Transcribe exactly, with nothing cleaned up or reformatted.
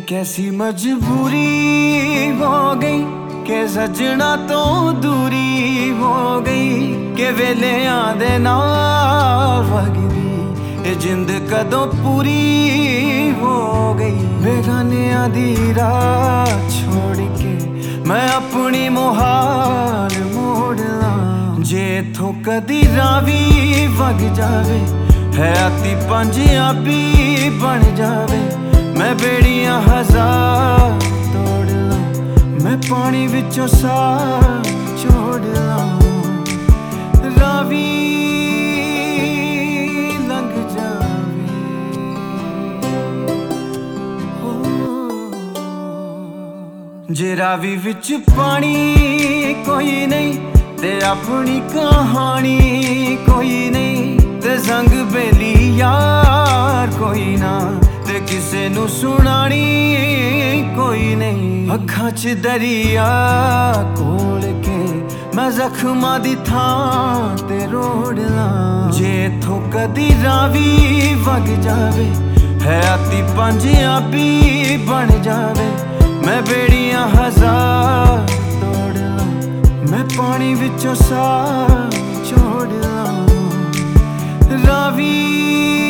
कैसी मजबूरी हो गई के सजना तो दूरी हो गई के वेले आदे नाल वगदी ये जिंद कदों पूरी हो गई। बेगानियां दी राह छोड़ के मैं अपनी मुहाल मोड़ ला जे इथों कदी रावी वग जावे है आती पंजाबी बन जावे। मैं बेड़ियां हजार तोड़ ला मैं पानी विचों साह छोड़ ला रावी लंघ जावे हो। जे रावी विच पानी कोई नहीं ते अपनी कहानी कोई नहीं ते संग बेली यार कोई ना ते किसे नू सुनानी कोई नहीं। अखां च दरिया कोल के मैं जख्मां दी थां ते रोड़ ला जे इथों कदी रावी वग जावे है आती पंजाबी बन जावे। मैं बेड़ियां हजार तोड़ ला मैं पानी विचों साह छोड़ ला रावी।